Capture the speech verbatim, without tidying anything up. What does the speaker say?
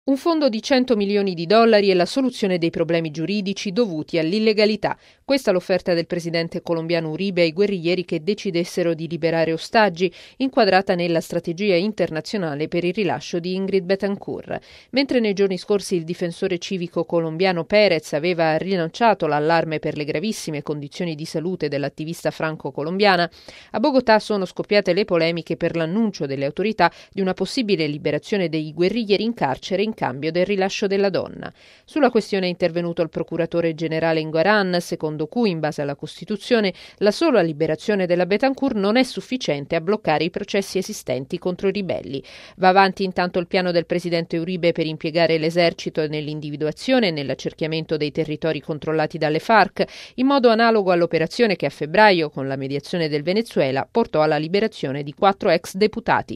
Un fondo di cento milioni di dollari e la soluzione dei problemi giuridici dovuti all'illegalità. Questa è l'offerta del presidente colombiano Uribe ai guerriglieri che decidessero di liberare ostaggi, inquadrata nella strategia internazionale per il rilascio di Ingrid Betancourt. Mentre nei giorni scorsi il difensore civico colombiano Pérez aveva rilanciato l'allarme per le gravissime condizioni di salute dell'attivista franco-colombiana, a Bogotà sono scoppiate le polemiche per l'annuncio delle autorità di una possibile liberazione dei guerriglieri in carcere in cambio del rilascio della donna. Sulla questione è intervenuto il procuratore generale Nguarán, secondo cui, in base alla Costituzione, la sola liberazione della Betancourt non è sufficiente a bloccare i processi esistenti contro i ribelli. Va avanti intanto il piano del presidente Uribe per impiegare l'esercito nell'individuazione e nell'accerchiamento dei territori controllati dalle FARC, in modo analogo all'operazione che a febbraio, con la mediazione del Venezuela, portò alla liberazione di quattro ex deputati.